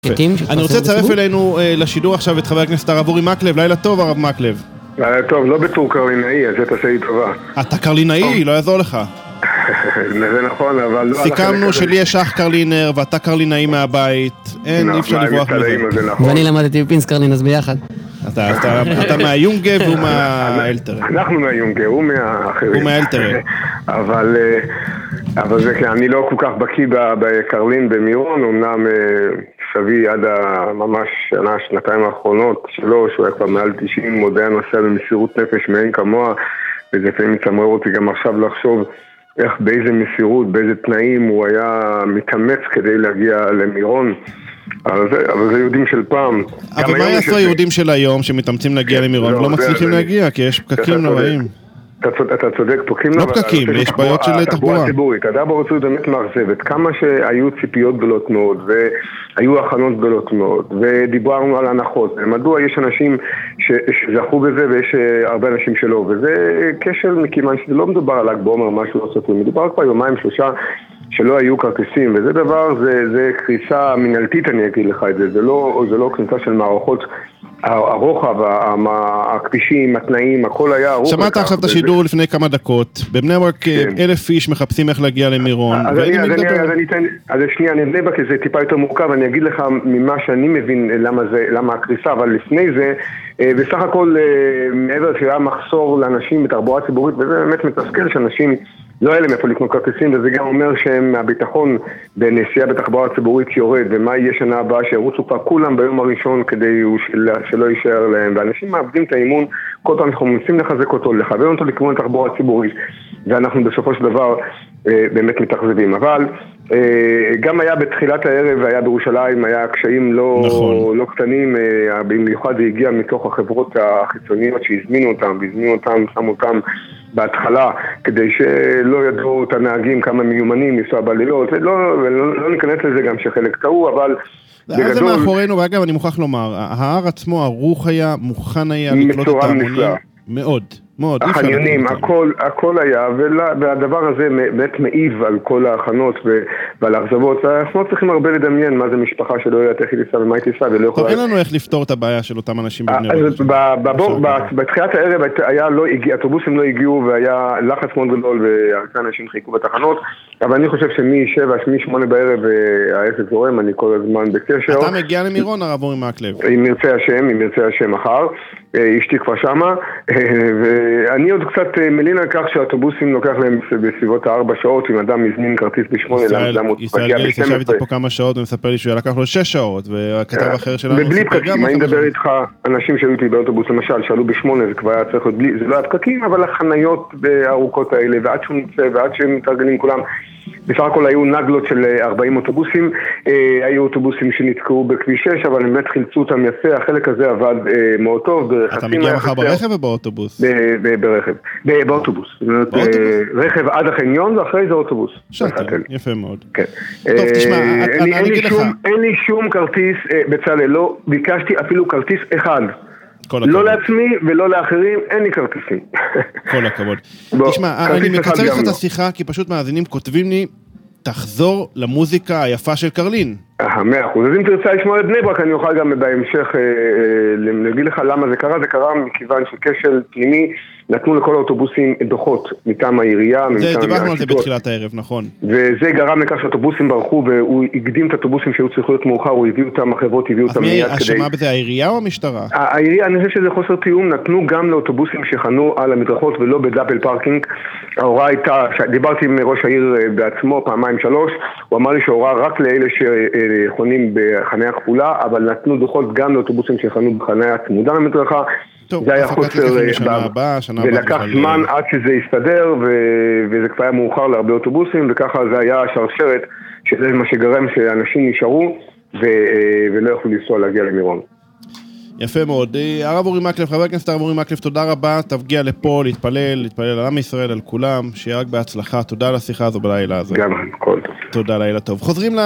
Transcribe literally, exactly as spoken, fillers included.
אני רוצה לצרף אלינו לשידור עכשיו את חבר הכנסת הרב אורי מקלב. לילה טוב הרב מקלב. לילה טוב, לא בתור קרלינאי, אז זה תעשה לי טובה. אתה קרלינאי, לא יעזור לך. זה נכון, אבל... סיכמנו שלי יש אח קרלינר ואתה קרלינאי מהבית. אין, אי אפשר לברוח מזה. ואני למדתי בפינס קרלין, אז ביחד. אתה מהיונגה והוא מהאלטרה. אנחנו מהיונגה, הוא מהאחרים. הוא מהאלטרה. אבל... אבל זה כן, אני לא כל כך בקיא בקרלין במירון, אמנם סבי עד ממש שנה, שנתיים האחרונות שלו, שהוא היה כבר מעל תשעים, מודה הנושא במסירות נפש מאין כמוה, וזה לפעמים מצמרר אותי גם עכשיו לחשוב איך באיזה מסירות, באיזה תנאים הוא היה מתאמץ כדי להגיע למירון. אבל זה, אבל זה יהודים של פעם. אבל מה יעשו היהודים של היום שמתאמצים להגיע למירון? לא מצליחים להגיע, כי יש פקקים נוראים. אתה צודק, פקקים לא פקקים, יש בעיות של תחבורה ציבורית. הדבר רוצה באמת מאכזבת, כמה שהיו ציפיות גדולות מאוד והיו הכנות גדולות מאוד ודיברנו על הנחות, מדוע יש אנשים שזכו בזה ויש הרבה אנשים שלא, וזה כשל מכיוון שזה לא מדובר על ל"ג בעומר משהו לא סופי, מדובר כבר יומיים שלושה שלא היו כרטיסים, וזה דבר, זה, זה קריסה מנהלתית, אני אגיד לך את זה, זה לא, זה לא קריסה של מערכות הרוחב, הכבישים, התנאים, הכל היה ארוך. שמעת עכשיו את השידור לפני כמה דקות, בבני ברק אלף איש מחפשים איך להגיע למירון. אז שנייה, אני אבנה בה, כי זה טיפה יותר מורכב, אני אגיד לך ממה שאני מבין למה הקריסה, אבל לפני זה, בסך הכל מעבר שהיה מחסור לאנשים בתחבורה ציבורית, וזה באמת מתסכל שאנשים לא היה להם איפה לקנות כרטיסים, וזה גם אומר שהם מהביטחון בנסיעה בתחבורה ציבורית יורד, ומה יהיה שנה הבאה שירוצו כבר כולם ביום הראשון כדי שלא יישאר להם, ואנשים מאבדים את האימון, כל פעם אנחנו מנסים לחזק אותו, לכוון אותו לכיוון תחבורה ציבורית, ואנחנו בסופו של דבר באמת מתאכזבים. אבל גם היה בתחילת הערב, היה בירושלים, היה קשיים לא, נכון. לא קטנים, במיוחד זה הגיע מתוך החברות החיצוניות שהזמינו אותם, והזמינו אותם, שמו אותם בהתחלה, כדי שלא ידעו את הנהגים כמה מיומנים לנסוע בלילות, ולא, ולא, לא ניכנס לזה גם שחלק טעו, אבל בגדול... זה מאחורינו, ואגב, אני מוכרח לומר, ההר עצמו, ערוך היה, מוכן היה לקלוט את ההמונים, מאוד. מאוד, החניונים, הכל, הכל היה, והדבר הזה באמת מעיב על כל ההכנות ועל האכזבות. אנחנו צריכים הרבה לדמיין מה זה משפחה שלא יודעת איך היא תיסע ומה היא תיסע ולא יכולה... טוב, אין לנו איך לפתור את הבעיה של אותם אנשים בבני ברק. בתחילת הערב האוטובוסים לא הגיעו והיה לחץ מאוד גדול והרבה אנשים חיכו בתחנות, אבל אני חושב שמ-שבע, מ-שמונה בערב העסק זורם, אני כל הזמן בקשר. אתה מגיע למירון, הרב אורי מקלב? אם ירצה השם, אם ירצה השם מחר. אשתי כבר שמה, ואני עוד קצת מלין על כך שהאוטובוסים לוקח להם בסביבות הארבע שעות, אם אדם מזמין כרטיס בשמונה, ישראל גייס ישב איתי פה כמה שעות ומספר לי שהוא לקח לו שש שעות, והכתב אחר שלנו ובלי פקקים, אני מדבר איתך, אנשים שהיו איתי באוטובוס למשל, שעלו בשמונה, זה כבר היה צריך להיות בלי, זה לא היה פקקים, אבל החניות הארוכות האלה, ועד שהוא נצא, ועד שהם מתארגנים כולם, בסך הכל היו נגלות של ארבעים אוטובוסים, היו אוטובוסים שנתקעו בכביש שש, אבל הם באמת חילצו אותם יפה, החלק הזה עבד מאוד טוב. אתה מגיע מחר ברכב או באוטובוס? ברכב, באוטובוס. רכב עד החניון ואחרי זה אוטובוס. שטל, יפה מאוד. טוב, תשמע, אני אגיד לך. אין לי שום כרטיס, בצלאל, לא ביקשתי אפילו כרטיס אחד. לא לעצמי ולא לאחרים, אין לי כרטיסים. כל הכבוד. תשמע, אני מקצר לך את השיחה, כי פשוט מאזינים כותבים לי, תחזור למוזיקה היפה של קרלין. מאה אחוז. אז אם תרצה לשמוע את בני ברק, אני אוכל גם בהמשך להגיד לך למה זה קרה. זה קרה מכיוון שכשל פנימי נתנו לכל האוטובוסים דוחות מטעם העירייה. דיברנו על זה בתחילת הערב, נכון. וזה גרם לכך שהאוטובוסים ברחו, והוא הקדים את האוטובוסים שהיו צריכים להיות מאוחר, הוא הביא אותם, החברות הביאו אותם מיד כדי... אשמה בזה העירייה או המשטרה? העירייה, אני חושב שזה חוסר תיאום, נתנו גם לאוטובוסים שחנו על המדרכות ולא בדאבל פארקינג. ההוראה הייתה, דיברתי עם ראש העיר בעצמו פעמיים שלוש, הוא אמר לי שההוראה רק לאלה שחונים בחניה כפולה, אבל נתנו דוחות גם לאוטובוסים שחנו בחניה צמודה למדרכה. זה היה חוסר, ולקח זמן עד שזה יסתדר, וזה כבר היה מאוחר להרבה אוטובוסים, וככה זה היה השרשרת, שזה מה שגרם שאנשים נשארו, ולא יכולו לנסוע להגיע למירון. יפה מאוד. הרב אורי מקלב, חבר הכנסת הרב אורי מקלב, תודה רבה, תפגיע לפה, להתפלל, להתפלל על עם ישראל, על כולם, שיהיה רק בהצלחה. תודה על השיחה הזו בלילה הזה. גם, כל טוב. תודה, לילה טוב. חוזרים